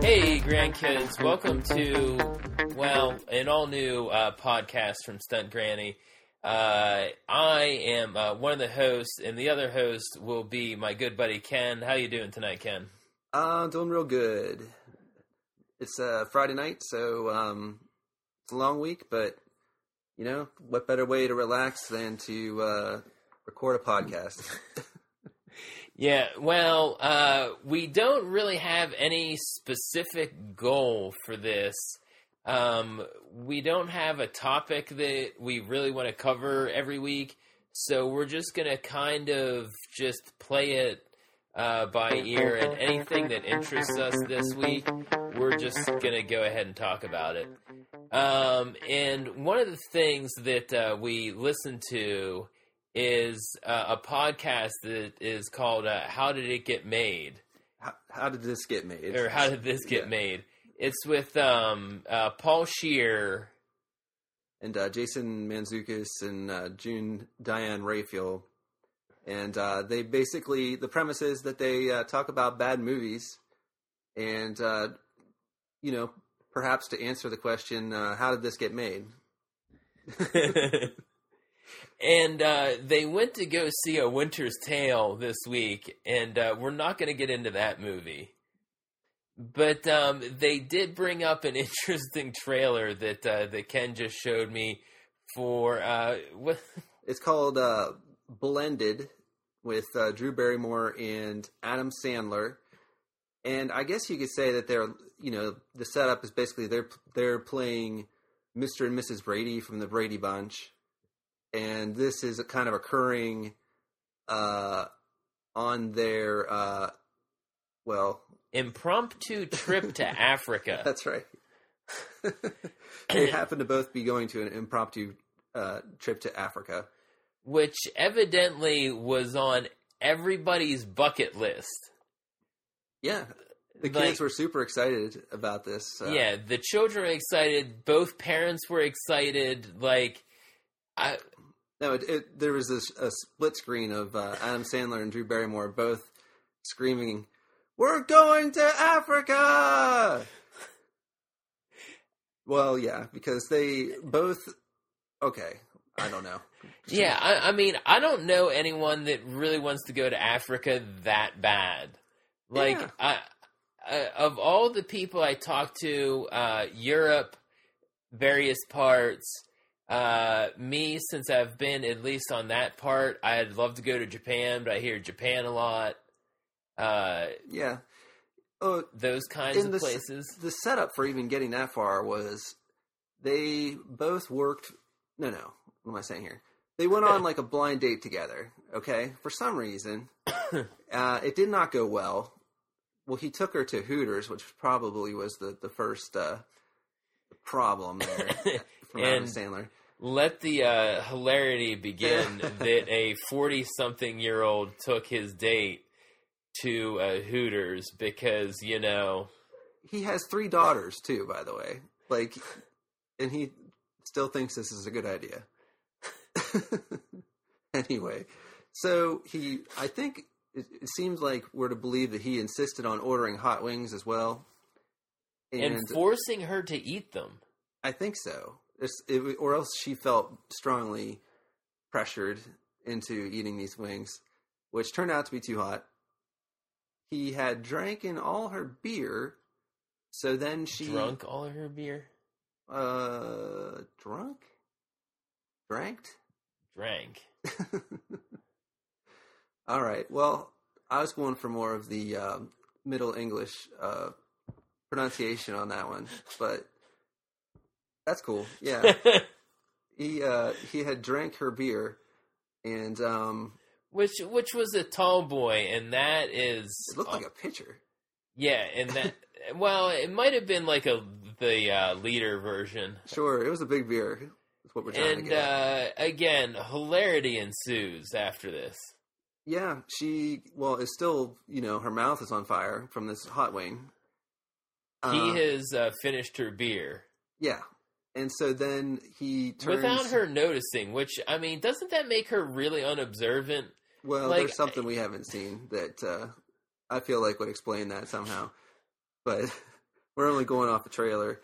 Hey, grandkids, welcome to, an all-new podcast from Stunt Granny. I am one of the hosts, and the other host will be my good buddy, Ken. How you doing tonight, Ken? Doing real good. It's Friday night, so it's a long week, but, you know, what better way to relax than to record a podcast? Yeah, we don't really have any specific goal for this. We don't have a topic that we really want to cover every week, so we're just going to kind of just play it by ear, and anything that interests us this week, we're just going to go ahead and talk about it. And one of the things that we listen to is a podcast that is called How Did It Get Made? How did this get made? Or How Did This Get Made? It's with Paul Scheer. And Jason Mantzoukas and June Diane Raphael. And they basically, the premise is that they talk about bad movies. And, you know, perhaps to answer the question, how did this get made? And they went to go see A Winter's Tale this week, and we're not going to get into that movie. But they did bring up an interesting trailer that Ken just showed me for... what? It's called Blended with Drew Barrymore and Adam Sandler. And I guess you could say that the setup is basically they're playing Mr. and Mrs. Brady from the Brady Bunch. And this is kind of occurring on their, impromptu trip to Africa. That's right. They happen to both be going to an impromptu trip to Africa. Which evidently was on everybody's bucket list. Yeah. The kids were super excited about this. Yeah, the children were excited. Both parents were excited. There was a split screen of Adam Sandler and Drew Barrymore both screaming, "We're going to Africa!" Well, yeah, because they both... Okay, I don't know. Yeah, I mean, I don't know anyone that really wants to go to Africa that bad. Of all the people I talked to, Europe, various parts... me, since I've been at least on that part, I'd love to go to Japan, but I hear Japan a lot. Yeah. Those kinds of places. The setup for even getting that far was they both worked... No. What am I saying here? They went on like a blind date together, okay? For some reason, it did not go well. Well, he took her to Hooters, which probably was the first problem there. From Adam Sandler. Let the hilarity begin that a 40-something-year-old took his date to Hooters because, you know... He has 3 daughters, too, by the way. And he still thinks this is a good idea. Anyway, so I think it seems like we're to believe that he insisted on ordering hot wings as well. And forcing her to eat them. I think so. Or else she felt strongly pressured into eating these wings, which turned out to be too hot. He had drank in all her beer, so then she... Drunk all of her beer? Drunk? Dranked? Drank. All right, well, I was going for more of the Middle English pronunciation on that one, but... That's cool. Yeah. He had drank her beer, and which was a tall boy, and that is... It looked like a pitcher. Yeah, and that... Well, it might have been like the liter version. Sure, it was a big beer. That's what we're trying to get at. Again, hilarity ensues after this. Yeah, it's still, her mouth is on fire from this hot wing. He has finished her beer. Yeah. And so then he turns... Without her noticing, which, I mean, doesn't that make her really unobservant? Well, there's something we haven't seen that I feel like would explain that somehow. But We're only going off a trailer.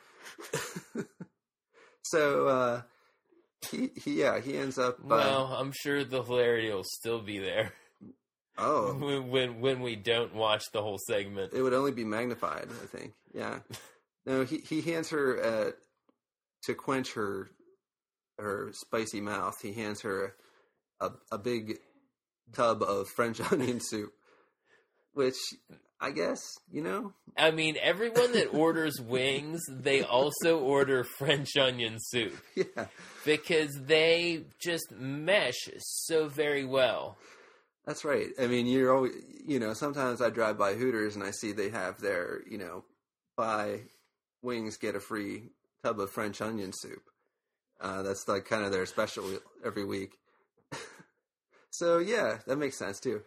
So he ends up. Well, I'm sure the hilarity will still be there. Oh, when we don't watch the whole segment, it would only be magnified. I think. Yeah. No, he hands her to quench her spicy mouth. He hands her a big tub of French onion soup, which I guess, I mean, everyone that orders wings, they also order French onion soup. Yeah. Because they just mesh so very well. That's right. I mean, you're always, sometimes I drive by Hooters and I see they have their, buy wings, get a free tub of French onion soup. That's like kind of their special every week. So yeah, that makes sense too.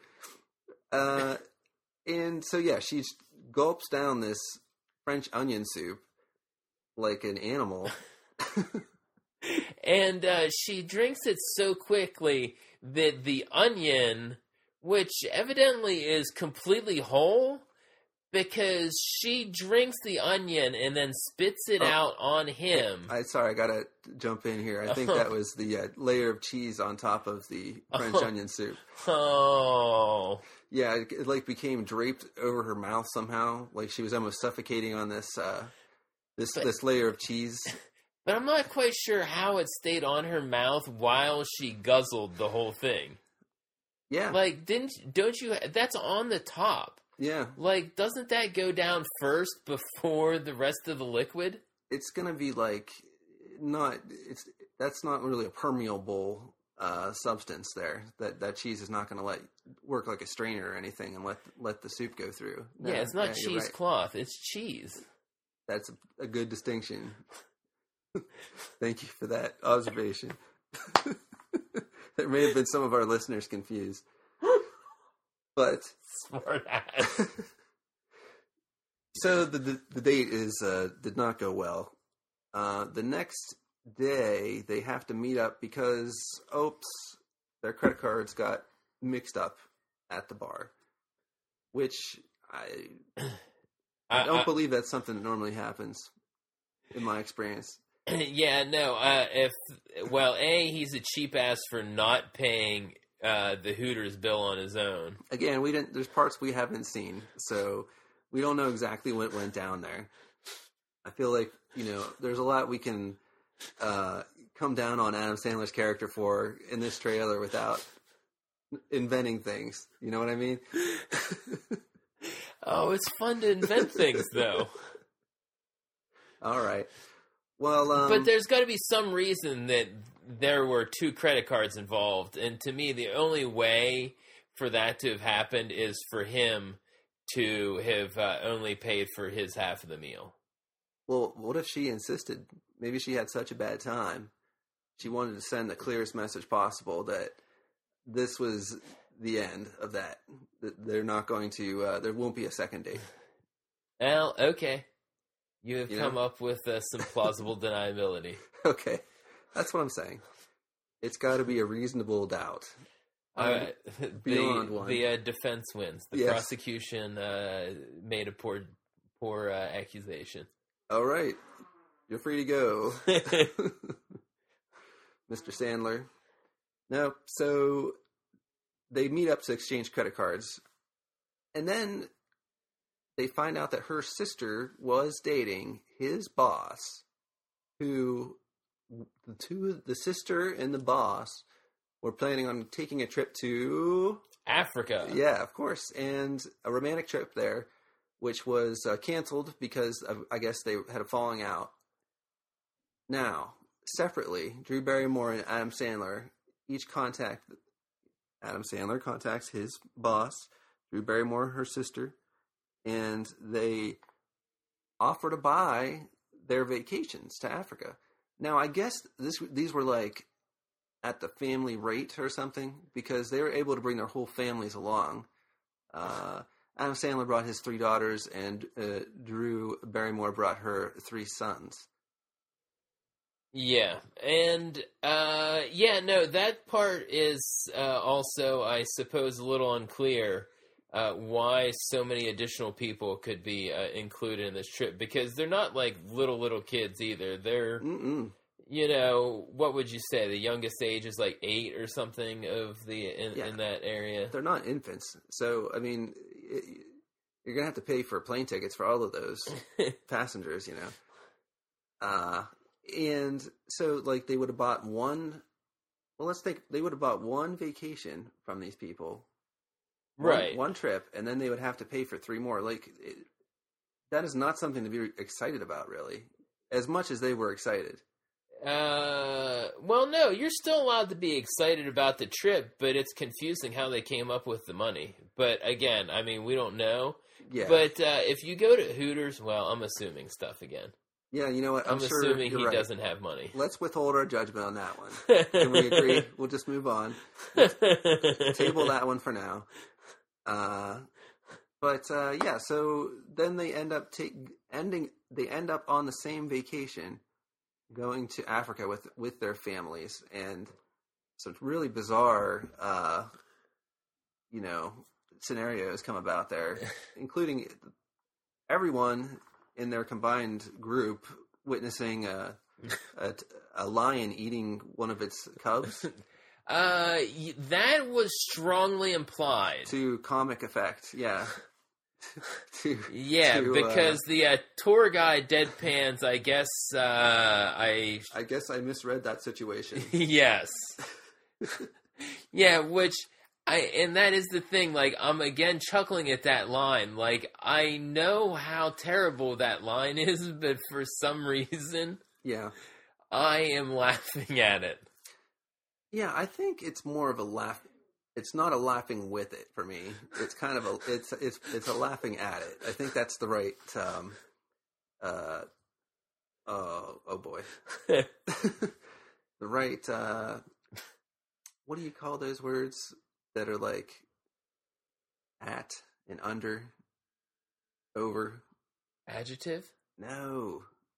And so yeah, she gulps down this French onion soup like an animal. And she drinks it so quickly that the onion, which evidently is completely whole, because she drinks the onion and then spits it out on him. I gotta jump in here. I think that was the layer of cheese on top of the French onion soup. Oh. Yeah, it like became draped over her mouth somehow. Like she was almost suffocating on this layer of cheese. But I'm not quite sure how it stayed on her mouth while she guzzled the whole thing. Yeah. Like, don't you, that's on the top. Yeah. Like, doesn't that go down first before the rest of the liquid? It's going to be like, that's not really a permeable substance there. That cheese is not going to work like a strainer or anything and let the soup go through. No, yeah, it's not cheesecloth, it's cheese. That's a good distinction. Thank you for that observation. There may have been some of our listeners confused. But smart ass. So the date did not go well. The next day they have to meet up because their credit cards got mixed up at the bar, which I don't believe that's something that normally happens in my experience. Yeah, no. He's a cheap ass for not paying the Hooters bill on his own. Again, there's parts we haven't seen, so we don't know exactly what went down there. I feel like, there's a lot we can come down on Adam Sandler's character for in this trailer without inventing things. You know what I mean? Oh, it's fun to invent things, though. All right. Well, but there's got to be some reason that there were two credit cards involved, and to me, the only way for that to have happened is for him to have only paid for his half of the meal. Well, what if she insisted? Maybe she had such a bad time. She wanted to send the clearest message possible that this was the end of that. That they're not going to. There won't be a second date. Well, okay. You have come up with some plausible deniability. Okay. That's what I'm saying. It's got to be a reasonable doubt. Beyond one. The defense wins. The prosecution made a poor accusation. All right. You're free to go. Mr. Sandler. No, so they meet up to exchange credit cards. And then they find out that her sister was dating his boss, who the sister and the boss were planning on taking a trip to Africa. Yeah, of course. And a romantic trip there, which was canceled because I guess they had a falling out. Now, separately, Drew Barrymore and Adam Sandler each Adam Sandler contacts his boss, Drew Barrymore, her sister, and they offer to buy their vacations to Africa. Now, I guess these were like at the family rate or something, because they were able to bring their whole families along. Adam Sandler brought his 3 daughters, and Drew Barrymore brought her 3 sons. Yeah, and that part is also, I suppose, a little unclear. why so many additional people could be included in this trip, because they're not like little kids either. They're, what would you say? The youngest age is like 8 or something in that area. They're not infants. So, I mean, you're going to have to pay for plane tickets for all of those passengers, and so, like, they would have bought one. Well, let's think. They would have bought one vacation from these people, right? One trip, and then they would have to pay for 3 more. Like, that is not something to be excited about, really, as much as they were excited. Well, no, you're still allowed to be excited about the trip, but it's confusing how they came up with the money. But again, I mean, we don't know. Yeah. But if you go to Hooters, well, I'm assuming stuff again. Yeah, you know what? I'm sure assuming he right. doesn't have money. Let's withhold our judgment on that one. Can we agree? We'll just move on. Table that one for now. Yeah. So then they end up on the same vacation, going to Africa with their families, and some really bizarre, scenarios come about there, including everyone in their combined group witnessing a lion eating one of its cubs. That was strongly implied. To comic effect, yeah. Because the tour guide deadpans, I guess, I guess I misread that situation. Yes. Yeah, and that is the thing, like, I'm again chuckling at that line. Like, I know how terrible that line is, but for some reason, yeah, I am laughing at it. Yeah, I think it's more of a laugh. It's not a laughing with it for me. It's kind of it's a laughing at it. I think that's the right, oh boy. The right, what do you call those words that are like at and under, over? Adjective? No.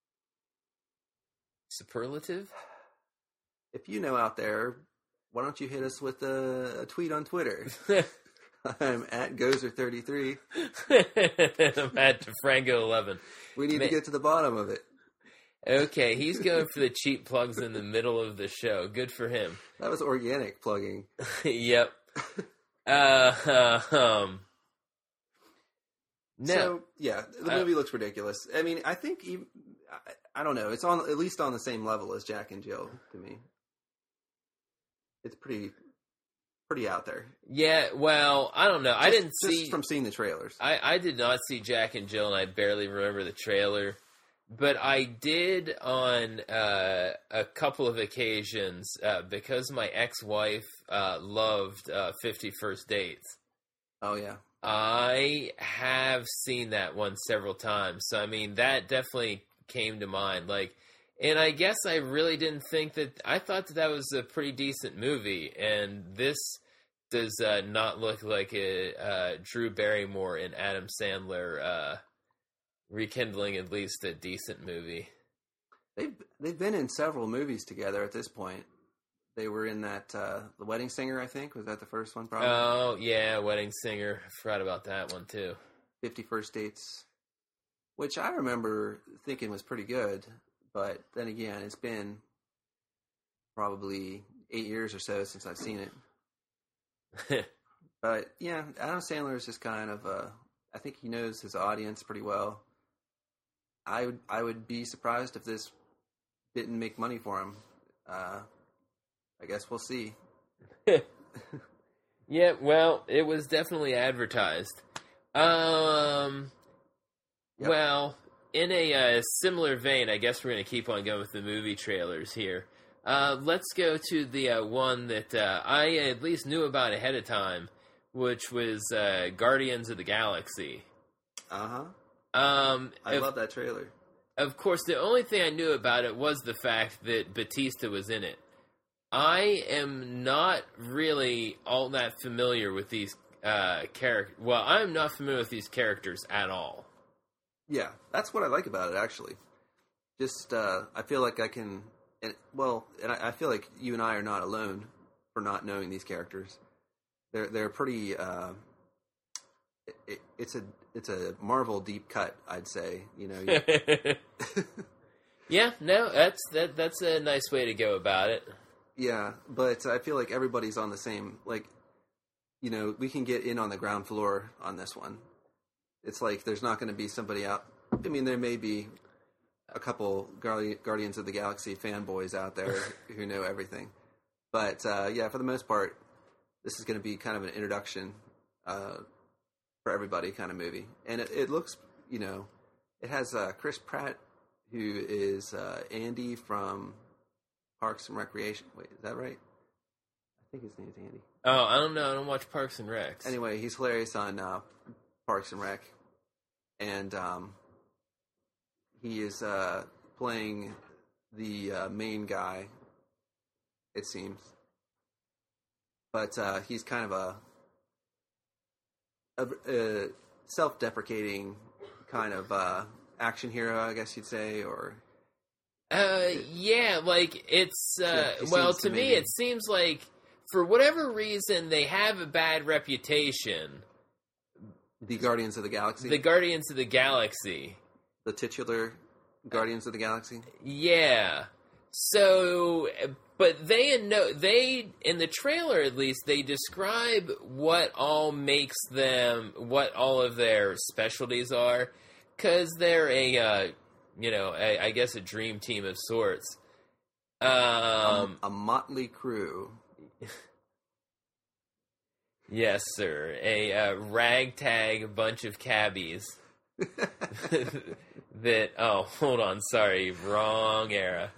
Superlative? If you know out there, why don't you hit us with a tweet on Twitter? I'm at Gozer33. I'm at DeFranco11. We need to get to the bottom of it. Okay, he's going for the cheap plugs in the middle of the show. Good for him. That was organic plugging. Yep. No. So, yeah, the movie looks ridiculous. I mean, I think I don't know. It's at least on the same level as Jack and Jill to me. It's pretty out there. Yeah, well, I don't know. I didn't see... Just from seeing the trailers. I did not see Jack and Jill, and I barely remember the trailer. But I did on a couple of occasions, because my ex-wife loved 50 First Dates. Oh, yeah. I have seen that one several times. So, I mean, that definitely came to mind. Like... And I guess I really didn't think that... I thought that was a pretty decent movie, and this does not look like a Drew Barrymore and Adam Sandler rekindling at least a decent movie. They've been in several movies together at this point. They were in that The Wedding Singer, I think. Was that the first one, probably? Oh, yeah, Wedding Singer. I forgot about that one, too. 50 First Dates, which I remember thinking was pretty good. But then again, it's been probably 8 years or so since I've seen it. But yeah, Adam Sandler is just kind of I think he knows his audience pretty well. I would be surprised if this didn't make money for him. I guess we'll see. Yeah, well, it was definitely advertised. Yep. Well... In a similar vein, I guess we're going to keep on going with the movie trailers here. Let's go to the one that I at least knew about ahead of time, which was Guardians of the Galaxy. Uh-huh. I love that trailer. Of course, the only thing I knew about it was the fact that Batista was in it. I am not really all that familiar with these characters. Well, I'm not familiar with these characters at all. Yeah, that's what I like about it, actually. Just, I feel like I can... And I feel like you and I are not alone for not knowing these characters. They're pretty it's a Marvel deep cut, I'd say. You know. Yeah, no, that's a nice way to go about it. Yeah, but I feel like everybody's on the same, like, you know, we can get in on the ground floor on this one. It's like there's not going to be somebody out. I mean, there may be a couple Guardians of the Galaxy fanboys out there who know everything. But, yeah, for the most part, this is going to be kind of an introduction for everybody kind of movie. And it looks, you know, it has Chris Pratt, who is Andy from Parks and Recreation. Wait, is that right? I think his name's Andy. Oh, I don't know. I don't watch Parks and Rec. Anyway, he's hilarious on Parks and Rec. And he is playing the main guy, it seems. But he's kind of a self-deprecating kind of action hero, I guess you'd say, or... Yeah, like, it's, well, to me, it seems like, for whatever reason, they have a bad reputation. The Guardians of the Galaxy? The Guardians of the Galaxy. The titular Guardians of the Galaxy? Yeah. So, but they, in the trailer at least, they describe what all makes them, what all of their specialties are, because they're I guess a dream team of sorts. A motley crew. Yes, sir. A ragtag bunch of cabbies. That, oh, hold on, sorry, wrong era.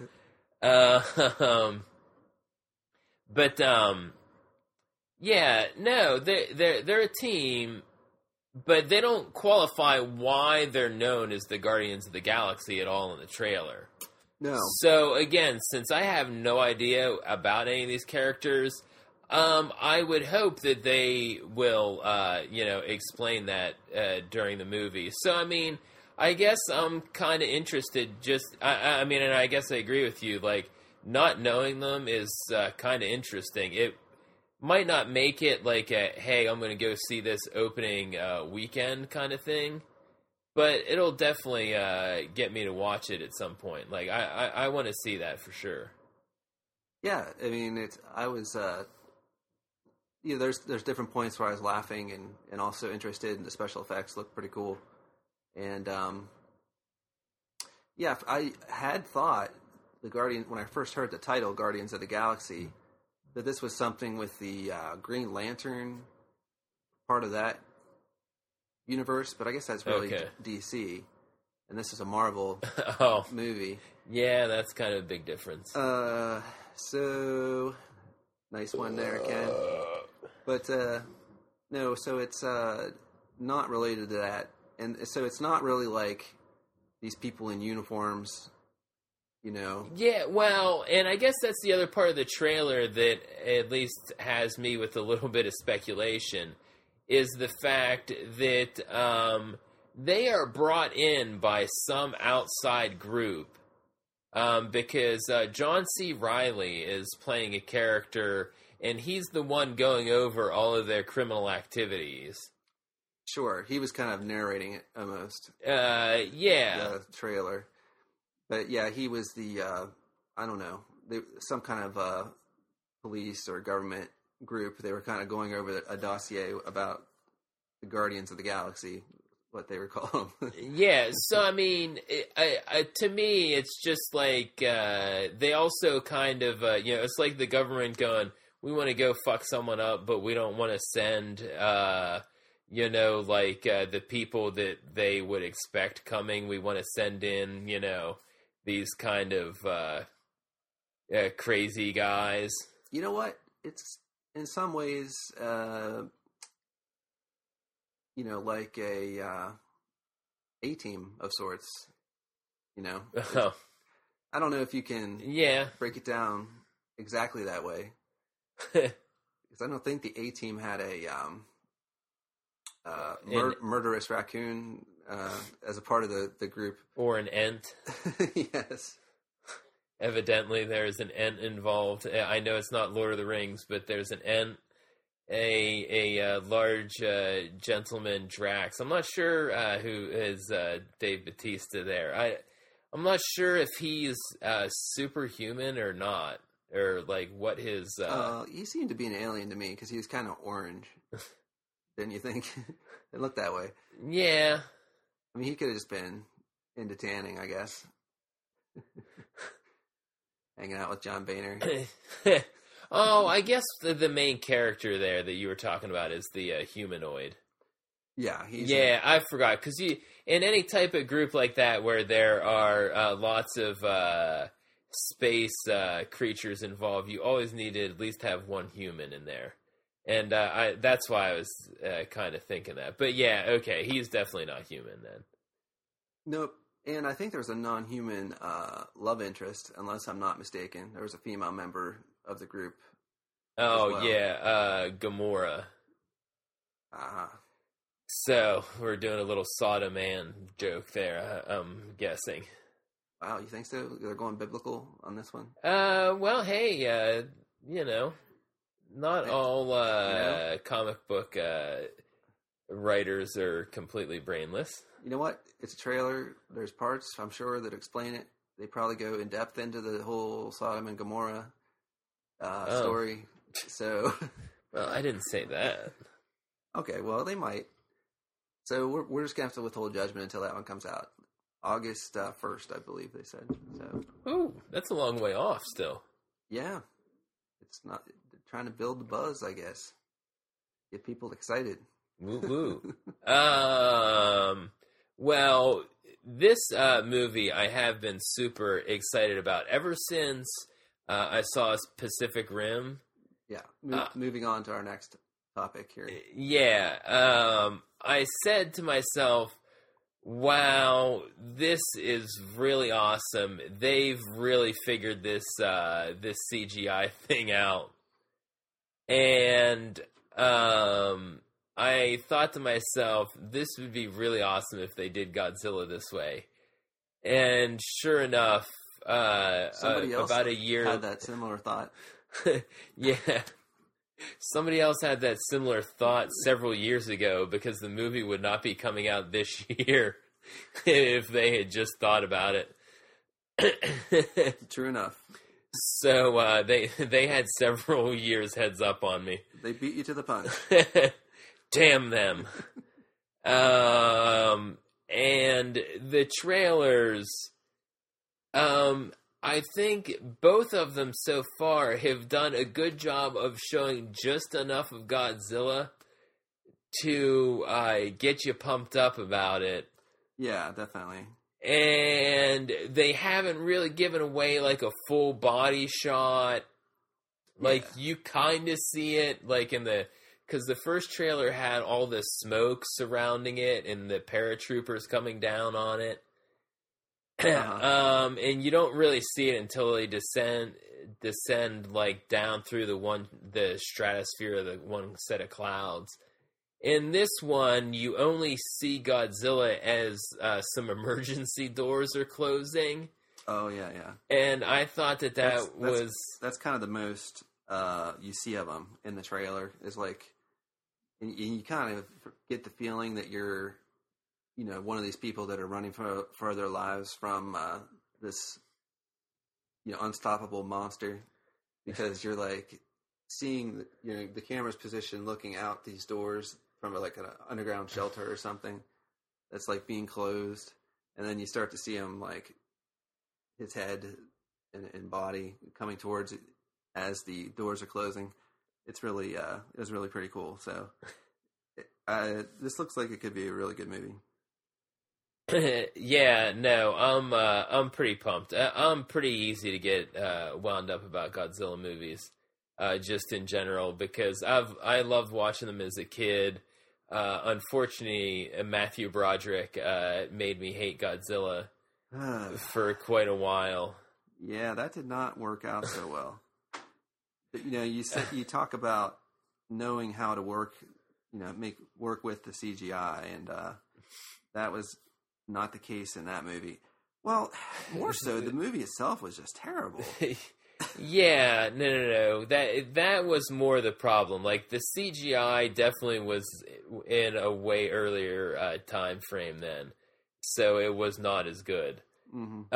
Yeah, no, they're a team, but they don't qualify why they're known as the Guardians of the Galaxy at all in the trailer. No. So, again, since I have no idea about any of these characters, I would hope that they will, explain that during the movie. So, I mean, I guess I'm kind of interested I mean, and I guess I agree with you, like, not knowing them is kind of interesting. It might not make it like a, hey, I'm going to go see this opening weekend kind of thing, but it'll definitely get me to watch it at some point. Like, I want to see that for sure. Yeah, I mean, there's different points where I was laughing and also interested in the special effects. Look pretty cool. And, yeah, I had thought when I first heard the title, Guardians of the Galaxy, that this was something with the Green Lantern part of that universe, but I guess that's really DC, and this is a Marvel movie. Yeah, that's kind of a big difference. So nice one there, Ken. But no, so it's not related to that, and so it's not really like these people in uniforms. You know? Yeah, well, and I guess that's the other part of the trailer that at least has me with a little bit of speculation, is the fact that they are brought in by some outside group, because John C. Reilly is playing a character, and he's the one going over all of their criminal activities. Sure, he was kind of narrating it, almost. Yeah. The trailer. But yeah, he was the, I don't know, some kind of police or government group. They were kind of going over a dossier about the Guardians of the Galaxy, what they were called. Yeah, so I mean, to me, it's just like, they also kind of, it's like the government going, we want to go fuck someone up, but we don't want to send, the people that they would expect coming. We want to send in, these kind of crazy guys. You know what? It's in some ways, like a A-team of sorts. Oh. I don't know if you can break it down exactly that way, because I don't think the A-team had a murderous raccoon as a part of the group. Or an Ent. Yes. Evidently there's an Ent involved. I know it's not Lord of the Rings, but there's an Ent. a large gentleman Drax. I'm not sure who is Dave Bautista there. I'm not sure if he's superhuman or not, or like what his. He seemed to be an alien to me because he was kind of orange. Didn't you think? It looked that way. Yeah. I mean, he could have just been into tanning, I guess. Hanging out with John Boehner. Oh, I guess the main character there that you were talking about is the humanoid. Yeah, I forgot, because in any type of group like that where there are lots of space creatures involved, you always need to at least have one human in there, and that's why I was kind of thinking that. But yeah, okay, he's definitely not human then. Nope. And I think there's a non-human love interest, unless I'm not mistaken. There was a female member of the group. Oh, well. yeah, Gamora. So, we're doing a little Sodom Man joke there, I'm guessing. Wow, you think so? They're going biblical on this one? Well, hey, not all comic book writers are completely brainless. You know what? It's a trailer. There's parts, I'm sure, that explain it. They probably go in depth into the whole Sodom and Gomorrah story. So, well, I didn't say that. Okay, well, they might. So we're just gonna have to withhold judgment until that one comes out, August 1st, I believe they said. So, ooh, that's a long way off still. Yeah, it's not. They're trying to build the buzz, I guess, get people excited. Woo woo. Well, this movie I have been super excited about ever since I saw Pacific Rim. Yeah, moving on to our next topic here. Yeah, I said to myself, wow, this is really awesome. They've really figured this CGI thing out. And I thought to myself, this would be really awesome if they did Godzilla this way. And sure enough, somebody else about a year had that similar thought. Yeah. Somebody else had that similar thought several years ago, because the movie would not be coming out this year if they had just thought about it. True enough. So they had several years heads up on me. They beat you to the punch. Damn them. And the trailers, I think both of them so far have done a good job of showing just enough of Godzilla to get you pumped up about it. Yeah, definitely. And they haven't really given away like a full body shot. Like, you kind of see it, like because the first trailer had all the smoke surrounding it and the paratroopers coming down on it. And you don't really see it until they descend like down through the stratosphere of the one set of clouds. In this one, you only see Godzilla as some emergency doors are closing. Oh yeah. And I thought that's kind of the most you see of him in the trailer, is like, and you kind of get the feeling that you're, one of these people that are running for their lives from this, unstoppable monster, because you're like seeing the camera's position looking out these doors from like an underground shelter or something that's like being closed, and then you start to see him, like his head and body coming towards it as the doors are closing. It's really it was really pretty cool. So this looks like it could be a really good movie. Yeah, no, I'm pretty pumped. I'm pretty easy to get wound up about Godzilla movies, just in general, because I loved watching them as a kid. Unfortunately, Matthew Broderick made me hate Godzilla for quite a while. Yeah, that did not work out so well. But, you talk about knowing how to work with the CGI, and that was not the case in that movie. Well, more so, the movie itself was just terrible. Yeah, no. That was more the problem. Like, the CGI definitely was in a way earlier time frame then, so it was not as good. Mm-hmm.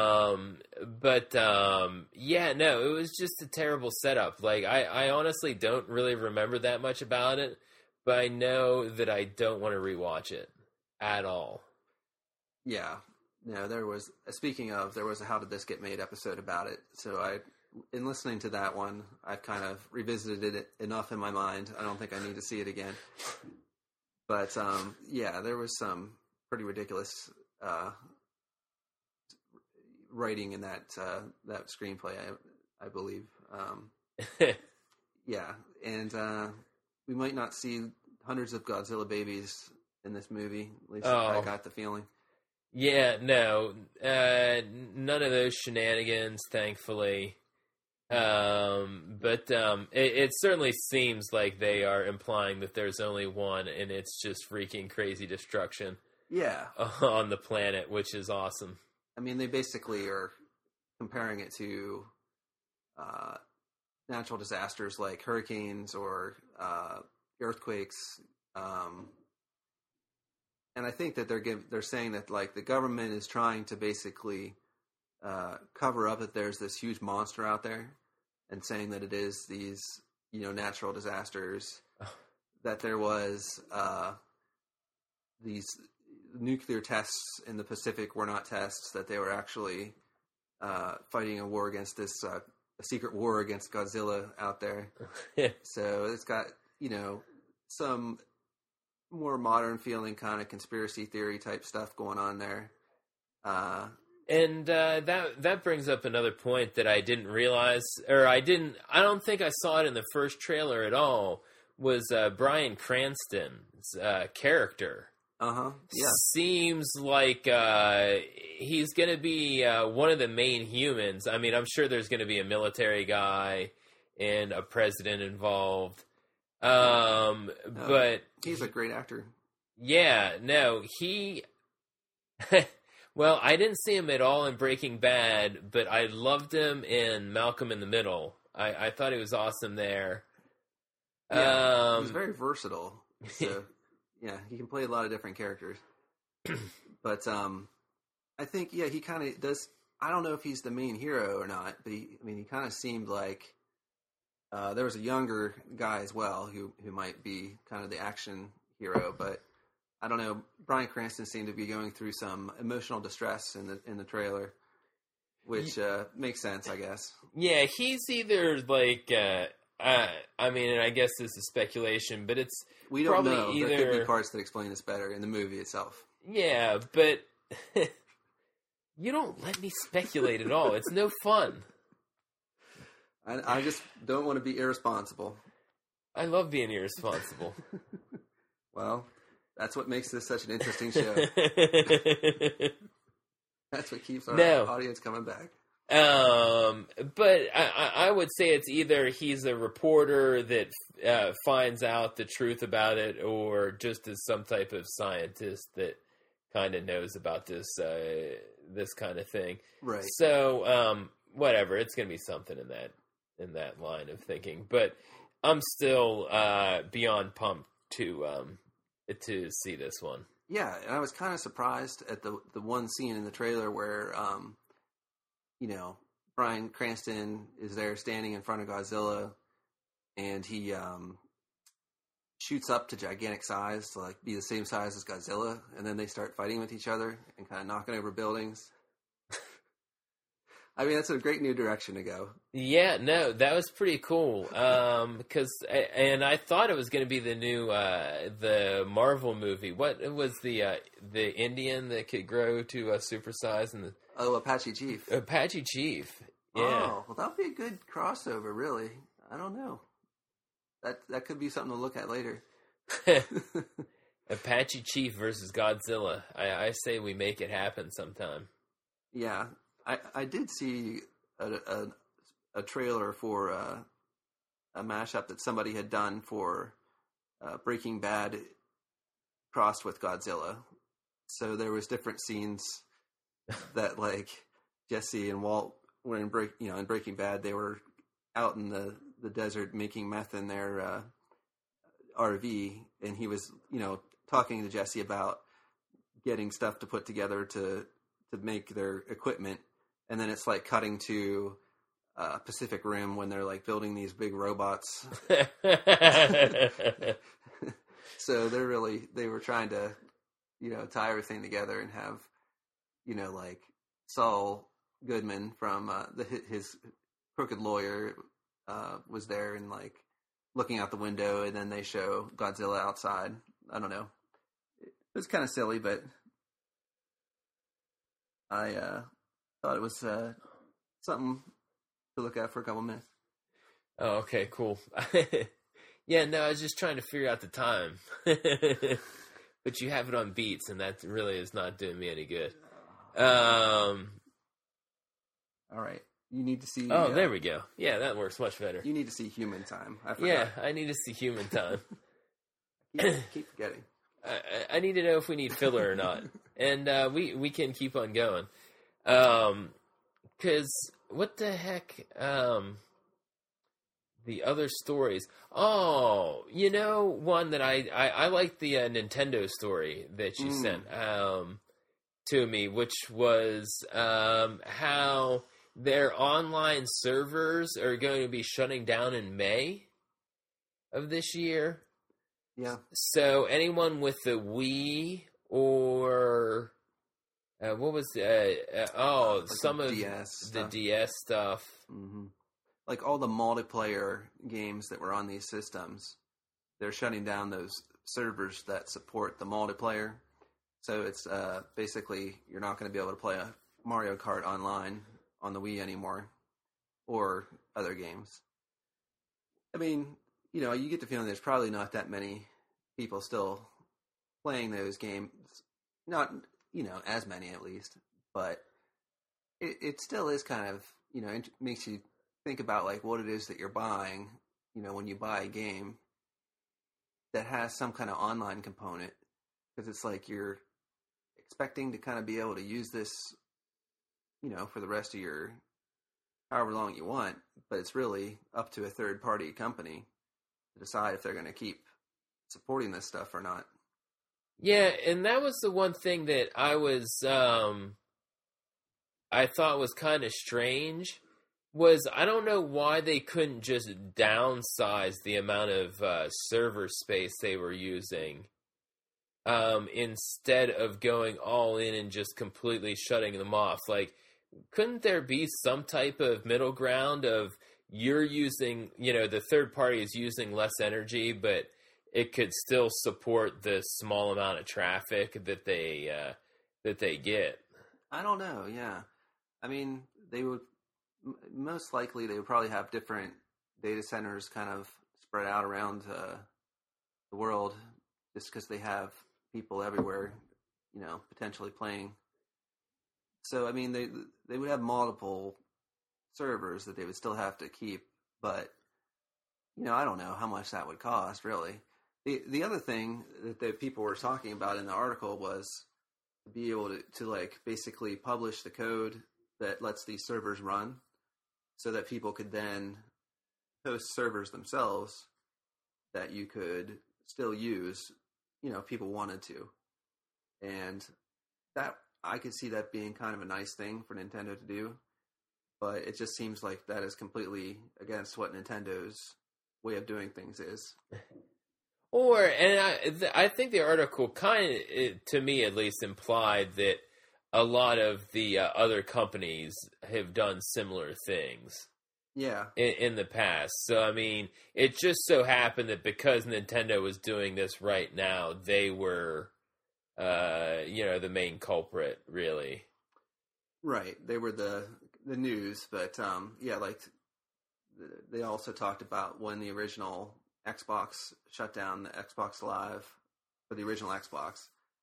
Yeah, no, it was just a terrible setup. Like, I honestly don't really remember that much about it, but I know that I don't want to rewatch it at all. Yeah. No, there was, speaking of, there was a How Did This Get Made episode about it. So in listening to that one, I've kind of revisited it enough in my mind. I don't think I need to see it again. But, yeah, there was some pretty ridiculous, writing in that screenplay, I believe. Yeah. And, we might not see hundreds of Godzilla babies in this movie. At least I got the feeling. Yeah, no, none of those shenanigans, thankfully. It certainly seems like they are implying that there's only one, and it's just freaking crazy destruction. Yeah, on the planet, which is awesome. I mean, they basically are comparing it to natural disasters like hurricanes or earthquakes. And I think that they're saying that, like, the government is trying to basically cover up that there's this huge monster out there, and saying that it is these, natural disasters. That there was these nuclear tests in the Pacific were not tests; that they were actually fighting a war against this a secret war against Godzilla out there. So it's got some more modern feeling kind of conspiracy theory type stuff going on there. And that brings up another point that I didn't realize, or I don't think I saw it in the first trailer at all, was Bryan Cranston's character. Yeah. Seems like he's going to be one of the main humans. I mean, I'm sure there's going to be a military guy and a president involved. But he's a great actor. Yeah, no, he. Well, I didn't see him at all in Breaking Bad, but I loved him in Malcolm in the Middle. I thought he was awesome there. Yeah, he's very versatile. So, yeah, he can play a lot of different characters. But I think, he kind of does. I don't know if he's the main hero or not, but he kind of seemed like. There was a younger guy as well who might be kind of the action hero, but I don't know. Bryan Cranston seemed to be going through some emotional distress in the trailer, which makes sense, I guess. Yeah, he's either like, I mean, and I guess this is speculation, but we don't know. There could be parts that explain this better in the movie itself. Yeah, but you don't let me speculate at all. It's no fun. I just don't want to be irresponsible. I love being irresponsible. Well, that's what makes this such an interesting show. That's what keeps our audience coming back. But I would say it's either he's a reporter that finds out the truth about it, or just is some type of scientist that kind of knows about this kind of thing. Right. So, whatever. It's going to be something in that line of thinking, but I'm still beyond pumped to see this one. Yeah, and I was kind of surprised at the one scene in the trailer where Bryan Cranston is there standing in front of Godzilla, and he shoots up to gigantic size to like be the same size as Godzilla, and then they start fighting with each other and kind of knocking over buildings. I mean, that's a great new direction to go. Yeah, no, that was pretty cool. And I thought it was going to be the new the Marvel movie. What was the Indian that could grow to supersize? Apache Chief. Apache Chief. Yeah. Oh, well, that'd be a good crossover. Really, I don't know. That could be something to look at later. Apache Chief versus Godzilla. I say we make it happen sometime. Yeah. I did see a trailer for a mashup that somebody had done for Breaking Bad crossed with Godzilla. So there was different scenes that like Jesse and Walt when in Breaking Bad, they were out in the desert making meth in their RV, and he was, talking to Jesse about getting stuff to put together to make their equipment, and then it's like cutting to Pacific Rim when they're like building these big robots. So they were trying to, tie everything together and have, like Saul Goodman from his crooked lawyer was there and like looking out the window, and then they show Godzilla outside. I don't know. It was kind of silly, but I thought it was something to look at for a couple minutes. Oh, okay, cool. Yeah, no, I was just trying to figure out the time. But you have it on beats, and that really is not doing me any good. All right. You need to see... Oh, there we go. Yeah, that works much better. You need to see Human Time. I forgot. Yeah, I need to see Human Time. keep forgetting. I need to know if we need filler or not. And we can keep on going. 'Cause what the heck... the other stories. Oh, one that I like the Nintendo story that you sent to me, which was how their online servers are going to be shutting down in May of this year. Yeah. So anyone with the Wii or what was like some of the DS stuff. Mm-hmm. Like all the multiplayer games that were on these systems, they're shutting down those servers that support the multiplayer. So it's basically you're not going to be able to play a Mario Kart online on the Wii anymore, or other games. I mean, you get the feeling there's probably not that many people still playing those games. Not, as many at least, but it still is kind of, it makes you think about like what it is that you're buying, when you buy a game that has some kind of online component, because it's like you're expecting to kind of be able to use this, for the rest of your however long you want, but it's really up to a third party company to decide if they're going to keep supporting this stuff or not. Yeah, and that was the one thing that I thought was kind of strange. Was I don't know why they couldn't just downsize the amount of server space they were using instead of going all in and just completely shutting them off. Like, couldn't there be some type of middle ground of you're using, the third party is using less energy, but it could still support the small amount of traffic that they get? I don't know. Yeah, I mean, they would. Most likely, they would probably have different data centers kind of spread out around the world, just because they have people everywhere, potentially playing. So, I mean, they would have multiple servers that they would still have to keep, but I don't know how much that would cost, really. The other thing that the people were talking about in the article was to be able to like basically publish the code that lets these servers run, so that people could then host servers themselves that you could still use, if people wanted to. And that, I could see that being kind of a nice thing for Nintendo to do, but it just seems like that is completely against what Nintendo's way of doing things is. I think the article kind of, to me at least, implied that a lot of the other companies have done similar things. Yeah. In the past. So, I mean, it just so happened that because Nintendo was doing this right now, they were, the main culprit, really. Right. They were the news, but, like, they also talked about when the original Xbox shut down the Xbox Live, for the original Xbox.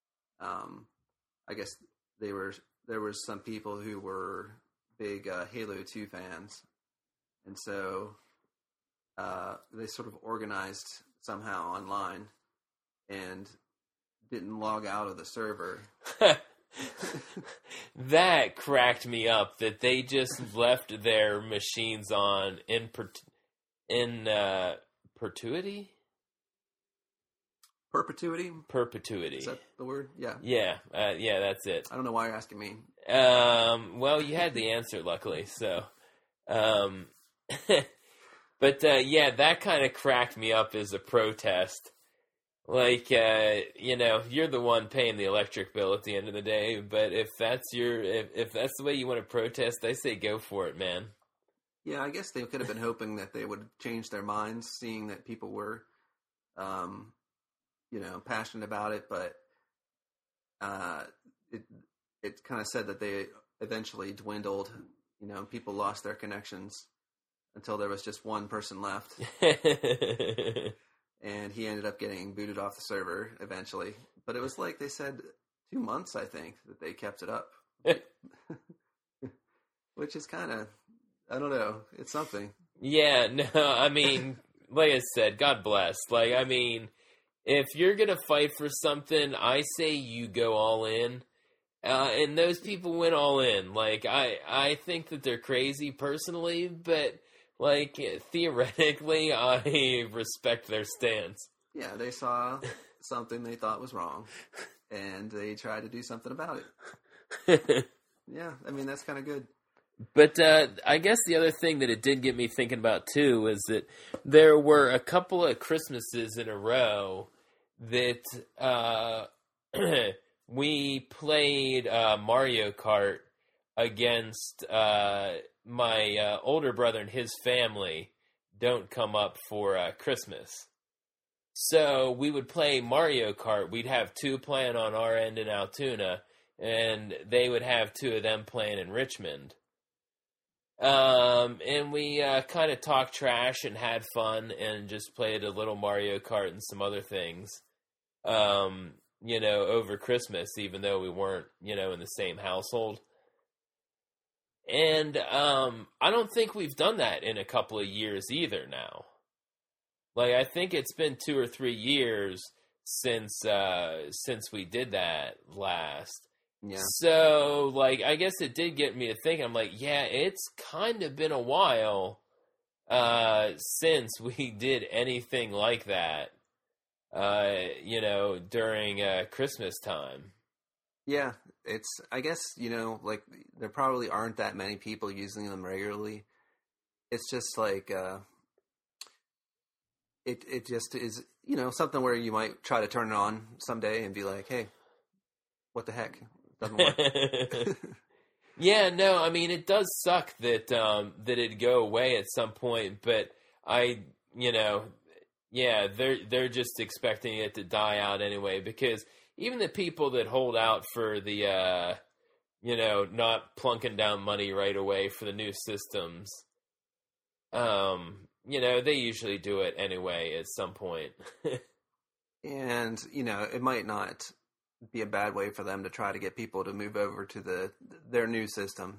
I guess there were some people who were big Halo 2 fans, and so they sort of organized somehow online and didn't log out of the server That cracked me up that they just left their machines on in perpetuity? Perpetuity? Perpetuity. Is that the word? Yeah. Yeah, that's it. I don't know why you're asking me. Well, you had the answer, luckily, so. But, yeah, that kind of cracked me up as a protest. Like, you're the one paying the electric bill at the end of the day, but if that's if that's the way you want to protest, I say go for it, man. Yeah, I guess they could have been hoping that they would change their minds, seeing that people were, passionate about it, but it kind of said that they eventually dwindled. People lost their connections until there was just one person left. And he ended up getting booted off the server eventually. But it was like they said 2 months, I think, that they kept it up. Which is kind of, I don't know, it's something. Yeah, no, I mean, like I said, God bless. Like, I mean, if you're going to fight for something, I say you go all in. And those people went all in. Like, I think that they're crazy personally, but... like, theoretically, I respect their stance. Yeah, they saw something they thought was wrong, and they tried to do something about it. Yeah, I mean, that's kind of good. But I guess the other thing that it did get me thinking about, too, is that there were a couple of Christmases in a row that we played Mario Kart against... my older brother and his family don't come up for Christmas. So we would play Mario Kart. We'd have 2 playing on our end in Altoona, and they would have 2 of them playing in Richmond. And we kind of talked trash and had fun and just played a little Mario Kart and some other things, over Christmas, even though we weren't, in the same household. And I don't think we've done that in a couple of years either now. Like, I think it's been 2 or 3 years since we did that last. Yeah. So, like, I guess it did get me to think. I'm like, yeah, it's kind of been a while since we did anything like that, during Christmas time. Yeah, I guess, like, there probably aren't that many people using them regularly. It's just like, it just is, something where you might try to turn it on someday and be like, hey, what the heck? It doesn't work. Yeah, no, I mean, it does suck that it'd go away at some point, but they're just expecting it to die out anyway, because even the people that hold out for the, not plunking down money right away for the new systems, they usually do it anyway at some point. And, it might not be a bad way for them to try to get people to move over to their new system.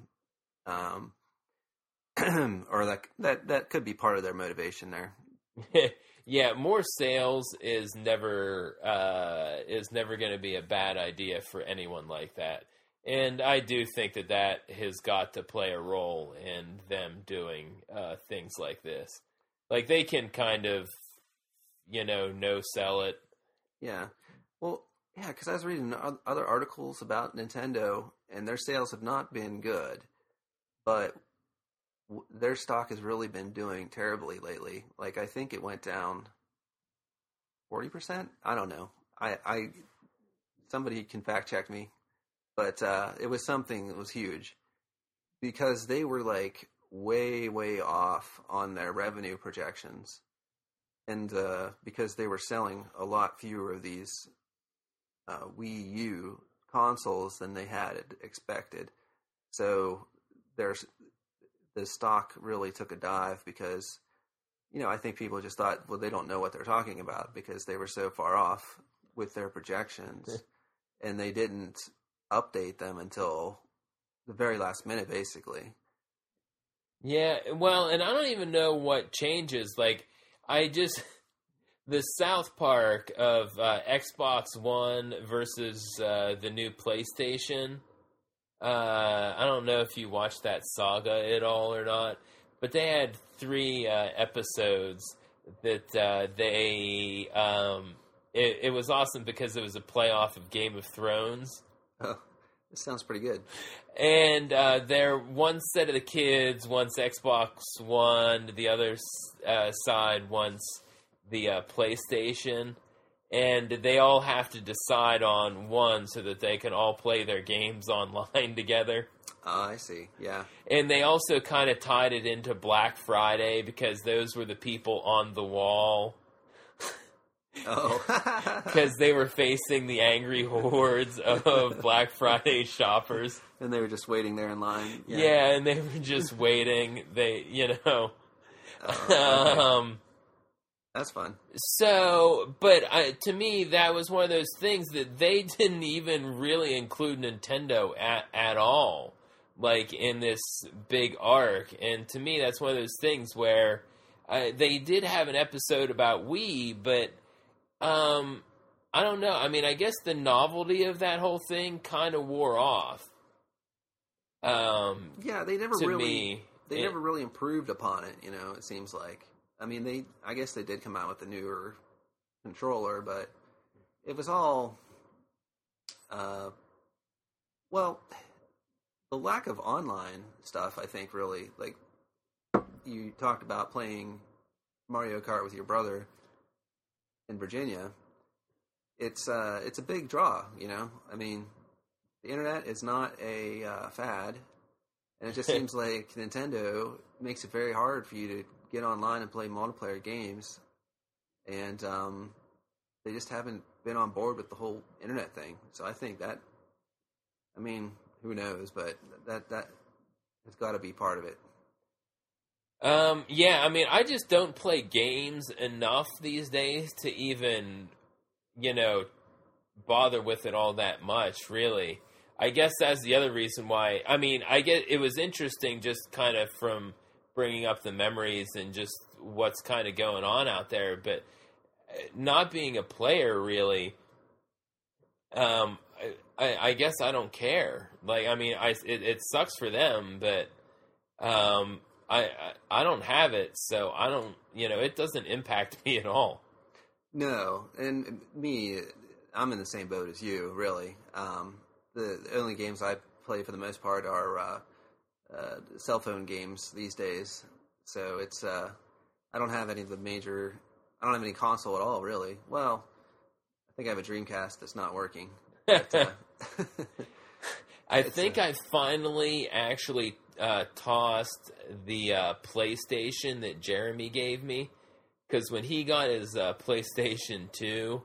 Or that could be part of their motivation there. Yeah, more sales is never going to be a bad idea for anyone like that. And I do think that has got to play a role in them doing things like this. Like, they can kind of, no sell it. Yeah. Well, yeah, because I was reading other articles about Nintendo, and their sales have not been good. But their stock has really been doing terribly lately. Like, I think it went down 40%. I don't know. I somebody can fact check me, but it was something that was huge because they were like way off on their revenue projections, and because they were selling a lot fewer of these Wii U consoles than they had expected. So the stock really took a dive because, I think people just thought, well, they don't know what they're talking about because they were so far off with their projections, and they didn't update them until the very last minute, basically. Yeah, well, and I don't even know what changes. Like, the South Park of Xbox One versus the new PlayStation. I don't know if you watched that saga at all or not, but they had 3 episodes that it was awesome because it was a playoff of Game of Thrones. Oh, this sounds pretty good. And one set of the kids wants Xbox One, the other side wants the PlayStation, and they all have to decide on one so that they can all play their games online together. I see, yeah. And they also kind of tied it into Black Friday because those were the people on the wall. Oh. Because they were facing the angry hordes of Black Friday shoppers. And they were just waiting there in line. Yeah, and they were just waiting. Okay. That's fun. So, but to me, that was one of those things that they didn't even really include Nintendo at all, like in this big arc. And to me, that's one of those things where they did have an episode about Wii, but I don't know. I mean, I guess the novelty of that whole thing kind of wore off. Yeah, they never really never really improved upon it. It seems like. I mean, I guess they did come out with a newer controller, but it was all, well, the lack of online stuff, I think, really, like, you talked about playing Mario Kart with your brother in Virginia. It's a big draw, I mean, the internet is not a fad, and it just seems like Nintendo makes it very hard for you to get online and play multiplayer games, and they just haven't been on board with the whole internet thing. So I think that, I mean, who knows, but that has got to be part of it. Yeah, I mean, I just don't play games enough these days to even, bother with it all that much, really. I guess that's the other reason why. I mean, I get it was interesting just kind of from bringing up the memories and just what's kind of going on out there, but not being a player, really, I guess I don't care. Like, I mean, it sucks for them, but I don't have it, so I don't, it doesn't impact me at all. No, and me, I'm in the same boat as you, really. The only games I play for the most part are cell phone games these days. So it's I don't have any of the major. I don't have any console at all, really. Well, I think I have a Dreamcast that's not working. But, I think I finally actually tossed the PlayStation that Jeremy gave me, because when he got his PlayStation 2,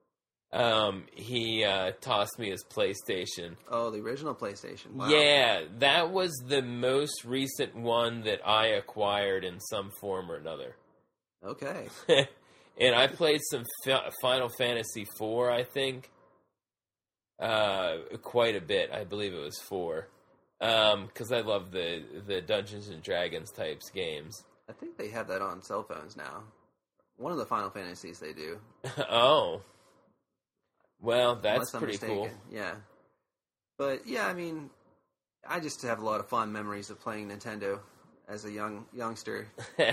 he tossed me his PlayStation. Oh, the original PlayStation. Wow. Yeah, that was the most recent one that I acquired in some form or another. Okay. And I played some Final Fantasy IV, I think. Quite a bit. I believe it was 4. Because I love the Dungeons and Dragons types games. I think they have that on cell phones now. One of the Final Fantasies they do. Oh. Well, that's pretty cool. Yeah. But, yeah, I mean, I just have a lot of fond memories of playing Nintendo as a youngster.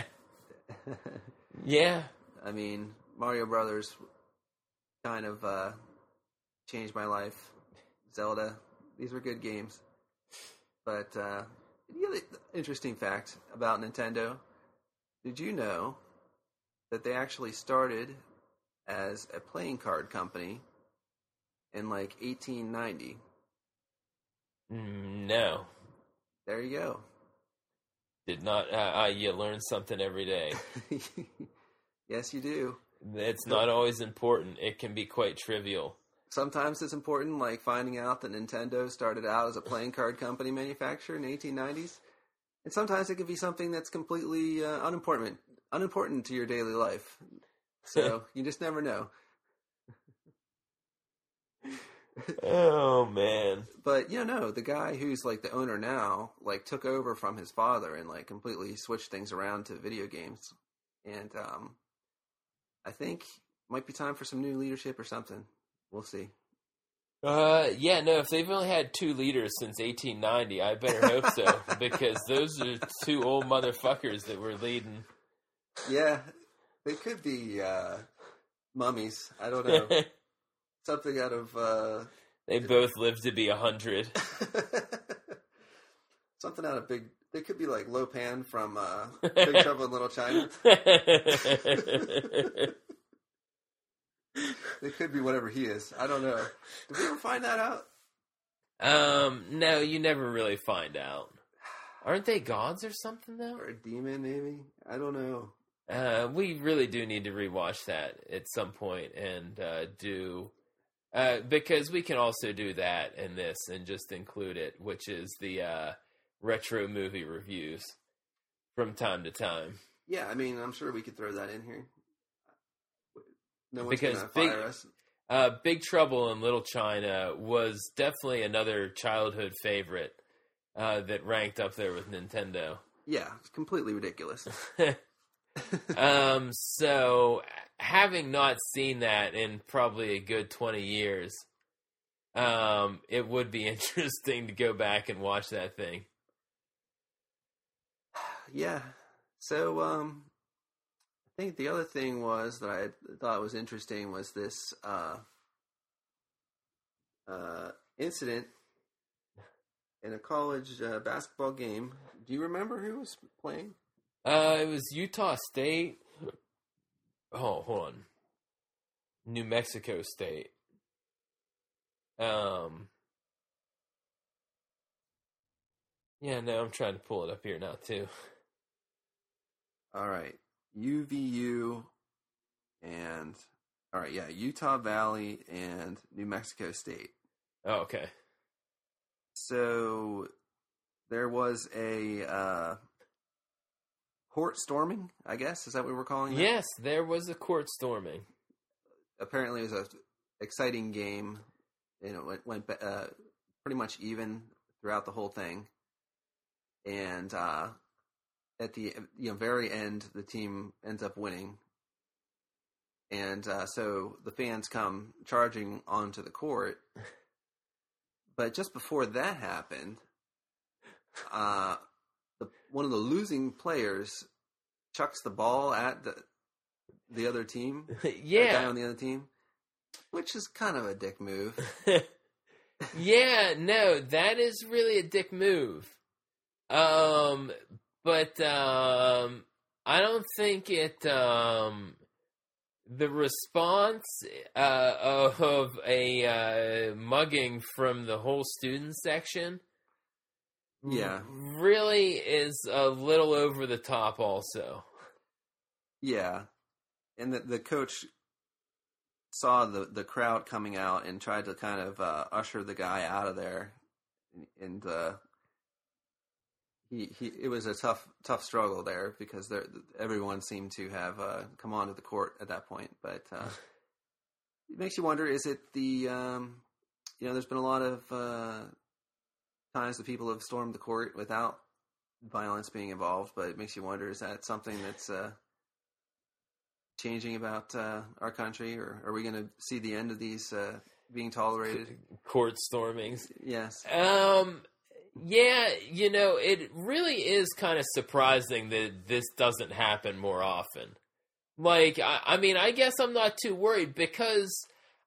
Yeah. I mean, Mario Brothers kind of changed my life. Zelda. These were good games. But, the other interesting fact about Nintendo, did you know that they actually started as a playing card company in, 1890? No. There you go. Did not, you learn something every day. Yes, you do. It's not always important. It can be quite trivial. Sometimes it's important, like finding out that Nintendo started out as a playing card company manufacturer in the 1890s. And sometimes it can be something that's completely unimportant to your daily life. So you just never know. Oh, man. But, no, the guy who's, the owner now, took over from his father and, completely switched things around to video games. And, I think might be time for some new leadership or something. We'll see. Yeah, no, if they've only had 2 leaders since 1890, I better hope so, because those are 2 old motherfuckers that were leading. Yeah, they could be mummies. I don't know. Something out of... They both lived to be 100. Something out of Big... They could be like Lo Pan from Big Trouble in Little China. They could be whatever he is. I don't know. Did we ever find that out? No, you never really find out. Aren't they gods or something, though? Or a demon, maybe? I don't know. We really do need to rewatch that at some point and because we can also do that in this and just include it, which is the retro movie reviews from time to time. Yeah, I mean, I'm sure we could throw that in here. No one's going to fire us. Big Trouble in Little China was definitely another childhood favorite that ranked up there with Nintendo. Yeah, it's completely ridiculous. So, having not seen that in probably a good 20 years, it would be interesting to go back and watch that thing. Yeah. So, I think the other thing was that I thought was interesting was this incident in a college basketball game. Do you remember who was playing? It was Utah State. Oh, hold on. New Mexico State. Yeah, no, I'm trying to pull it up here now, too. All right. UVU and... All right, yeah, Utah Valley and New Mexico State. Oh, okay. So there was a court storming, I guess. Is that what we're calling it? Yes, there was a court storming. Apparently it was an exciting game. You know, it went pretty much even throughout the whole thing. And at the very end, the team ends up winning. And so the fans come charging onto the court. But just before that happened, one of the losing players chucks the ball at the other team. Yeah. The guy on the other team. Which is kind of a dick move. Yeah, no, that is really a dick move. But I don't think it... the response of a mugging from the whole student section, yeah, really is a little over the top. Also, yeah, and the coach saw the crowd coming out and tried to kind of usher the guy out of there, and it was a tough struggle there because everyone seemed to have come onto the court at that point. But it makes you wonder: is it the there's been a lot of times that people have stormed the court without violence being involved, but it makes you wonder: is that something that's changing about our country, or are we going to see the end of these being tolerated? Court stormings. Yes. Yeah, it really is kind of surprising that this doesn't happen more often. Like, I mean, I guess I'm not too worried because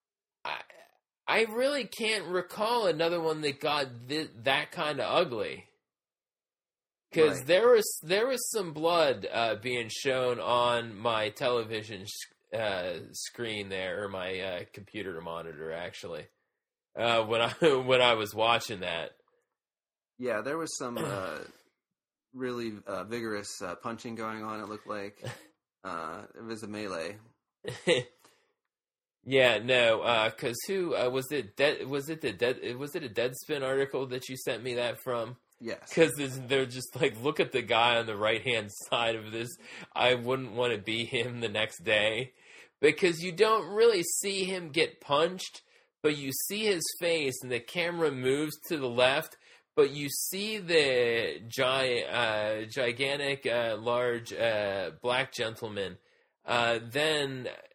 I really can't recall another one that got that kind of ugly. Because right. there was some blood being shown on my television screen there, or my computer monitor actually, when I was watching that. Yeah, there was some really vigorous punching going on. It looked like it was a melee. Yeah, no, because who was it? Was it a Deadspin article that you sent me that from? Yes. Because they're just like, look at the guy on the right hand side of this. I wouldn't want to be him the next day, because you don't really see him get punched, but you see his face, and the camera moves to the left. But you see the gigantic, large black gentleman then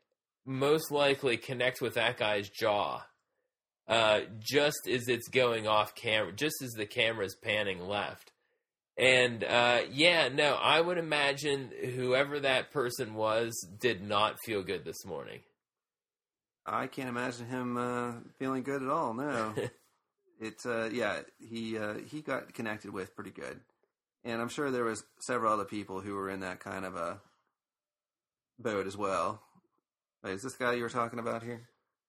most likely connect with that guy's jaw. Just as it's going off camera, just as the camera's panning left. And, I would imagine whoever that person was did not feel good this morning. I can't imagine him feeling good at all, no. It's, he got connected with pretty good. And I'm sure there was several other people who were in that kind of a boat as well. Wait, is this guy you were talking about here?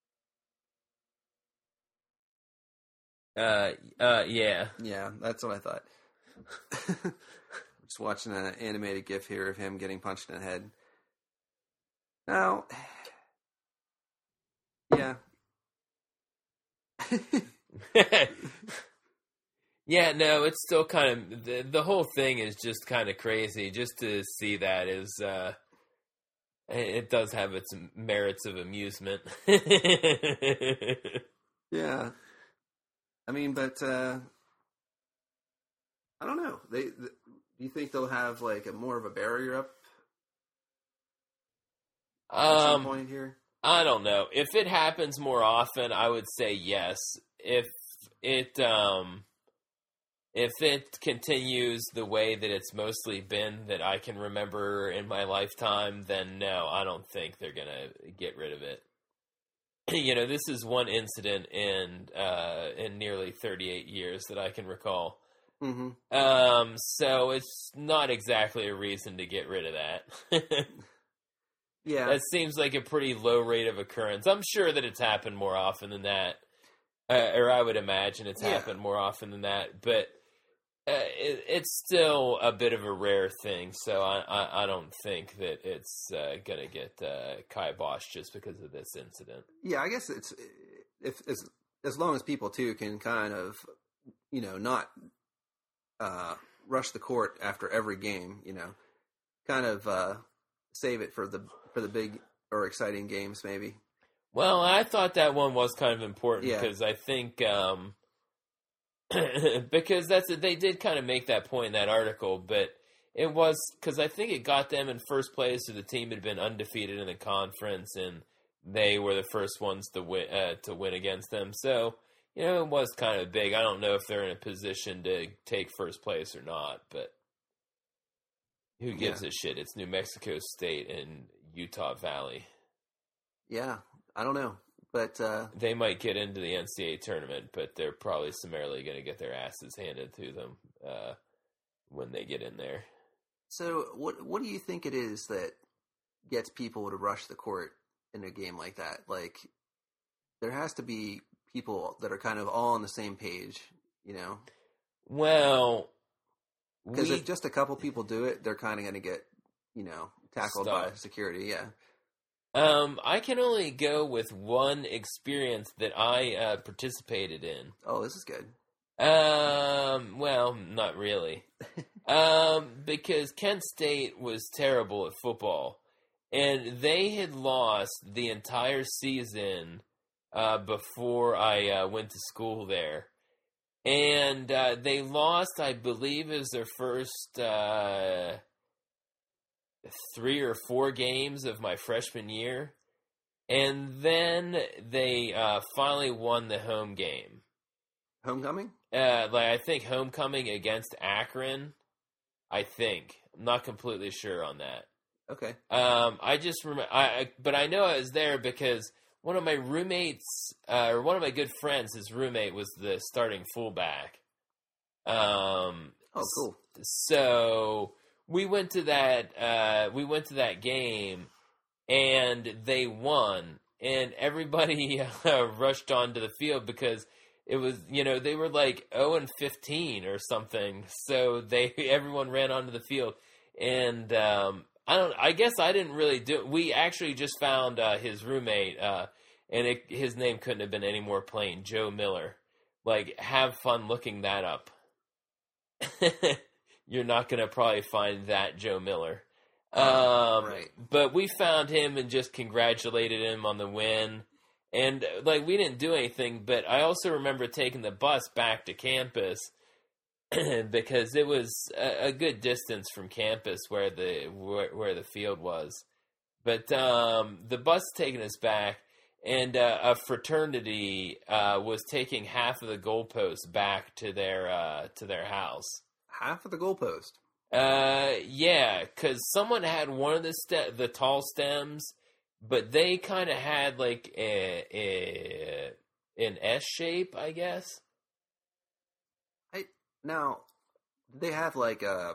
Yeah. Yeah, that's what I thought. Just watching an animated GIF here of him getting punched in the head. Now, yeah. Yeah, no, it's still kind of, the whole thing is just kind of crazy. Just to see that is, it does have its merits of amusement. Yeah. I mean, but, I don't know. Do you think they'll have like more of a barrier up at some point here? I don't know. If it happens more often, I would say yes. If it continues the way that it's mostly been that I can remember in my lifetime, then no, I don't think they're gonna get rid of it. This is one incident in nearly 38 years that I can recall. Mm-hmm. So it's not exactly a reason to get rid of that. Yeah. That seems like a pretty low rate of occurrence. I'm sure that it's happened more often than that. Or I would imagine it's happened more often than that. But it's still a bit of a rare thing. So I don't think that it's going to get kiboshed just because of this incident. Yeah, I guess it's as long as people, too, can kind of, not rush the court after every game, kind of save it for the big or exciting games, maybe. Well, I thought that one was kind of important because I think because they did kind of make that point in that article, but it was because I think it got them in first place, so the team had been undefeated in the conference, and they were the first ones to win against them. So, it was kind of big. I don't know if they're in a position to take first place or not, but who gives a shit? It's New Mexico State and Utah Valley. Yeah, I don't know. But they might get into the NCAA tournament, but they're probably summarily going to get their asses handed to them when they get in there. So what do you think it is that gets people to rush the court in a game like that? Like, there has to be people that are kind of all on the same page, Well, because if just a couple people do it, they're kind of going to get, tackled by security. Yeah. I can only go with one experience that I participated in. Oh, this is good. Well, not really. Because Kent State was terrible at football, and they had lost the entire season before I went to school there. And they lost, I believe, it was their first 3 or 4 games of my freshman year. And then they finally won the home game. Homecoming? I think homecoming against Akron. I think. I'm not completely sure on that. Okay. I just remember, but I know I was there because one of my roommates, or one of my good friends, his roommate was the starting fullback. Oh, cool. So we went to that game, and they won, and everybody rushed onto the field because it was, they were like 0-15 or something. So everyone ran onto the field, and I guess I didn't really do. We actually just found his roommate, and his name couldn't have been any more plain, Joe Miller. Like, have fun looking that up. You're not going to probably find that Joe Miller. Right. But we found him and just congratulated him on the win. And, we didn't do anything, but I also remember taking the bus back to campus because it was a good distance from campus where the field was. But the bus taking us back, and a fraternity was taking half of the goalposts back to their house. Half of the goalpost. Yeah, because someone had one of the tall stems, but they kind of had like an S shape, I guess. Now, do they have like a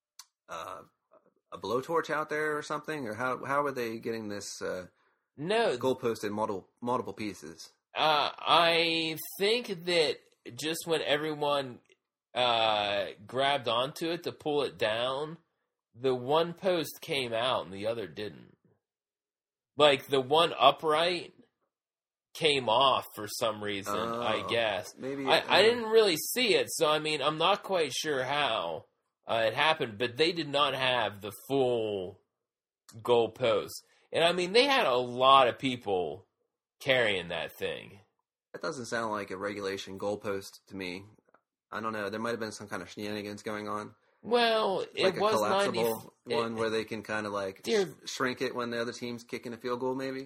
blowtorch out there or something, or how are they getting this No, goalpost in multiple pieces? I think that just when everyone grabbed onto it to pull it down, the one post came out and the other didn't. Like the one upright came off for some reason, I guess. Maybe I didn't really see it, so I mean, I'm not quite sure how it happened, but they did not have the full goalpost. And I mean, they had a lot of people carrying that thing. That doesn't sound like a regulation goalpost to me. I don't know. There might have been some kind of shenanigans going on. Well, Like it was a collapsible 90 one where they can kind of like shrink it when the other team's kicking a field goal, maybe.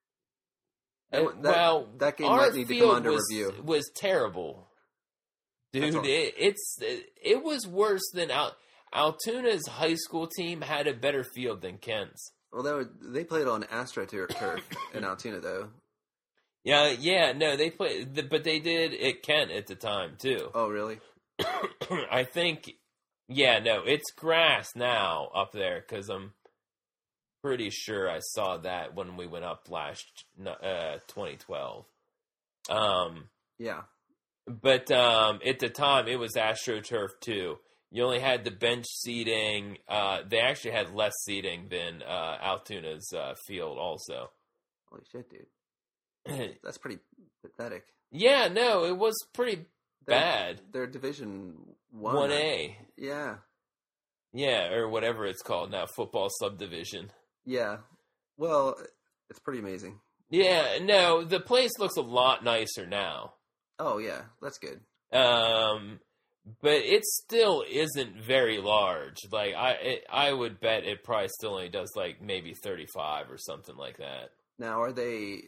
That game our might need to come under field review. Was terrible, dude. It was worse than Altoona's high school team had a better field than Kent's. Well, they played on AstroTurf in Altoona, though. Yeah, no, they played, but they did at Kent at the time too. Oh, really? I think, yeah, no, it's grass now up there because I'm pretty sure I saw that when we went up last 2012. Yeah, but at the time it was AstroTurf too. You only had the bench seating. They actually had less seating than Altoona's field also. Holy shit, dude. That's pretty pathetic. Yeah, no, it was pretty bad. They're Division 1. 1A. Yeah. Yeah, or whatever it's called now, football subdivision. Yeah. Well, it's pretty amazing. Yeah, no, the place looks a lot nicer now. Oh, yeah, that's good. But it still isn't very large. Like, I would bet it probably still only does, like, maybe 35 or something like that. Now, are they,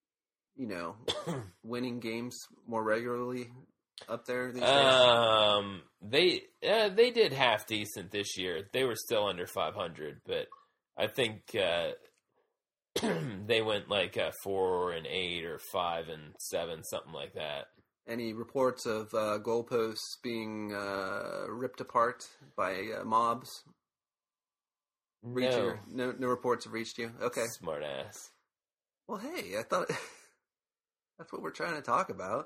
winning games more regularly up there these days? They did half decent this year. They were still under 500, but I think they went like 4-8 or 5-7, something like that. Any reports of goalposts being ripped apart by mobs? No. No reports have reached you? Okay. Smart ass. Well, hey, I thought that's what we're trying to talk about.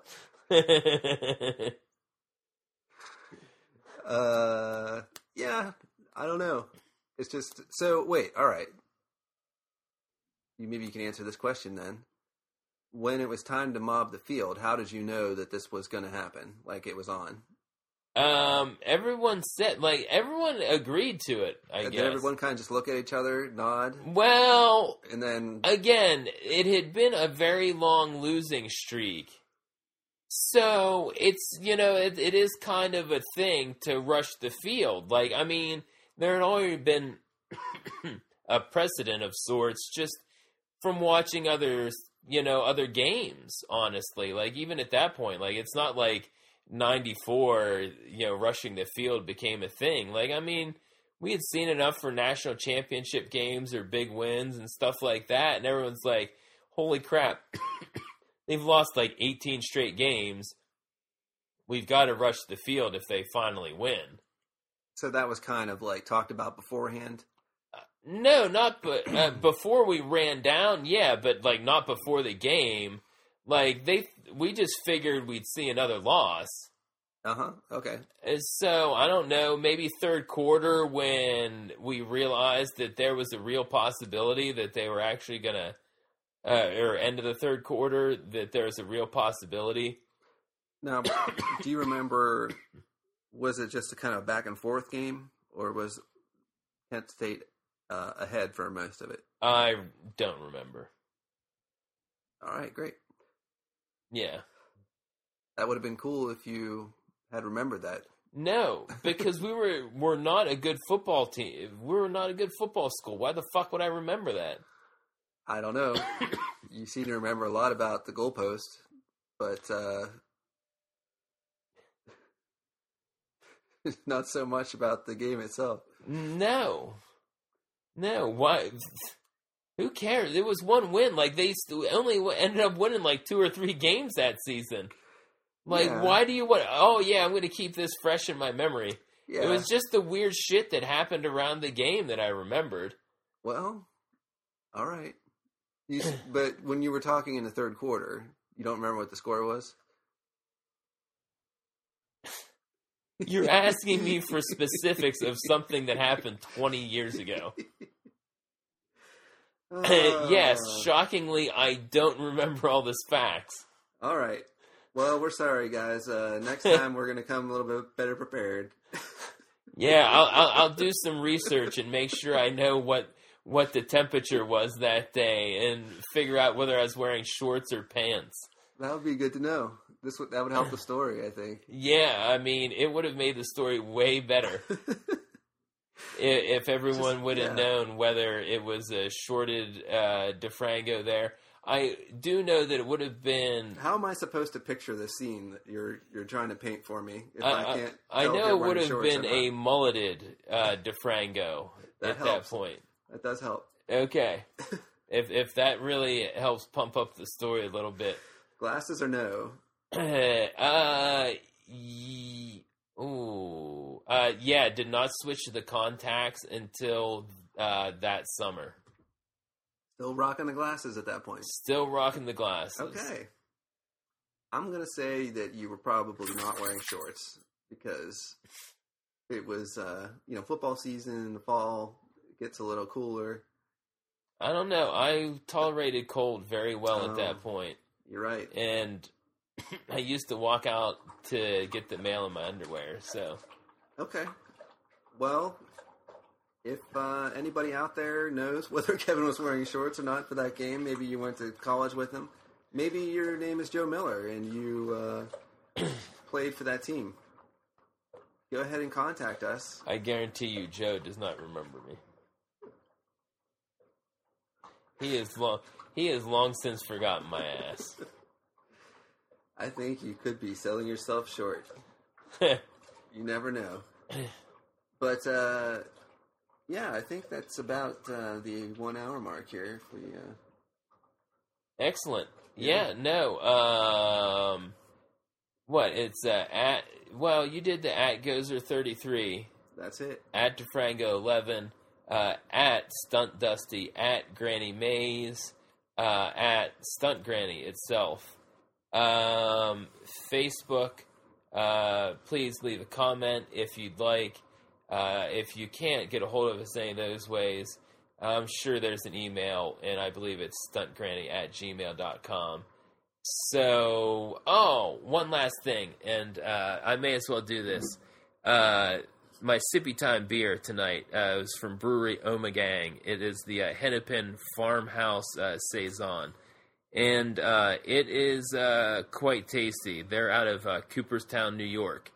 Yeah, I don't know. It's just, so wait, all right. Maybe you can answer this question then. When it was time to mob the field, how did you know that this was going to happen? Like it was on? Everyone agreed to it, I guess. Did everyone kind of just look at each other, nod? Well, and then again, it had been a very long losing streak. So it's, it is kind of a thing to rush the field. Like, I mean, there had already been a precedent of sorts just from watching other games, honestly. Like, even at that point, like, it's not like 94, rushing the field became a thing. Like, I mean, we had seen enough for national championship games or big wins and stuff like that, and everyone's like, holy crap, they've lost like 18 straight games. We've got to rush the field if they finally win. So that was kind of like talked about beforehand? No, not before we ran down, yeah, but like not before the game. Like we just figured we'd see another loss. Okay. And so I don't know, maybe third quarter when we realized that there was a real possibility that they were actually gonna, or end of the third quarter that there was a real possibility. Now, do you remember? Was it just a kind of back and forth game, or was Kent State ahead for most of it? I don't remember. All right, great. Yeah. That would have been cool if you had remembered that. No, because we're not a good football team. We were not a good football school. Why the fuck would I remember that? I don't know. You seem to remember a lot about the goalpost, but not so much about the game itself. No. Why? Who cares? It was one win. Like, they only ended up winning like 2 or 3 games that season. Like, why do you want... Oh, yeah, I'm going to keep this fresh in my memory. Yeah. It was just the weird shit that happened around the game that I remembered. Well, all right. But when you were talking in the third quarter, you don't remember what the score was? You're asking me for specifics of something that happened 20 years ago. Yes, shockingly, I don't remember all this facts. All right. Well, we're sorry, guys. Next time, we're going to come a little bit better prepared. Yeah, I'll do some research and make sure I know what the temperature was that day and figure out whether I was wearing shorts or pants. That would be good to know. That would help the story, I think. Yeah, I mean, it would have made the story way better if everyone would have known whether it was a shorted DeFranco there. I do know that it would have been... How am I supposed to picture the scene that you're trying to paint for me if I can't I know it would have been a mulleted DeFranco at that point. That does help. Okay. if that really helps pump up the story a little bit. Glasses or no? Did not switch to the contacts until that summer. Still rocking the glasses at that point. Still rocking the glasses. Okay. I'm going to say that you were probably not wearing shorts because it was, football season in the fall. It gets a little cooler. I don't know. I tolerated cold very well at that point. You're right. And I used to walk out to get the mail in my underwear, so. Okay. Well, if anybody out there knows whether Kevin was wearing shorts or not for that game, maybe you went to college with him. Maybe your name is Joe Miller and you played for that team. Go ahead and contact us. I guarantee you Joe does not remember me. He has long since forgotten my ass. I think you could be selling yourself short. You never know. But, I think that's about the 1 hour mark here. If we, Excellent. Yeah, no. What? It's you did the at Gozer33. That's it. At DeFranco11. At Stunt Dusty. At Granny Maze. At Stunt Granny itself. Facebook. Please leave a comment if you'd like. If you can't get a hold of us any of those ways, I'm sure there's an email, and I believe it's stuntgranny@gmail.com. So, one last thing, and I may as well do this. My Sippy Time beer tonight is from Brewery Omegang. It is the Hennepin Farmhouse Saison. And it is quite tasty. They're out of Cooperstown, New York.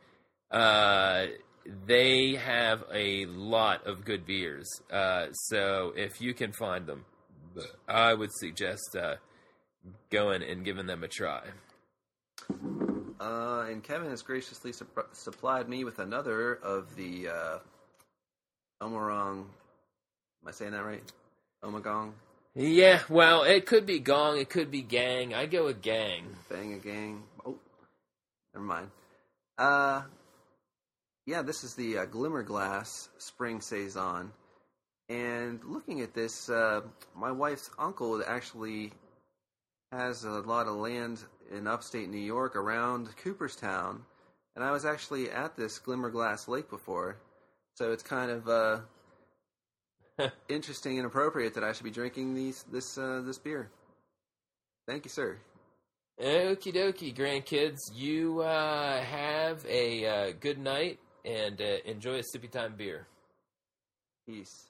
They have a lot of good beers. So if you can find them, I would suggest going and giving them a try. And Kevin has graciously supplied me with another of the Omarong. Am I saying that right? Omagong? Yeah, well, it could be gong, it could be gang. I go with gang. Bang a gang. Oh, never mind. This is the Glimmerglass Spring Saison. And looking at this, my wife's uncle actually has a lot of land in upstate New York around Cooperstown. And I was actually at this Glimmerglass Lake before. So it's kind of interesting and appropriate that I should be drinking this beer. Thank you, sir. Okie dokie, grandkids. You have a good night and enjoy a Sippy Time beer. Peace.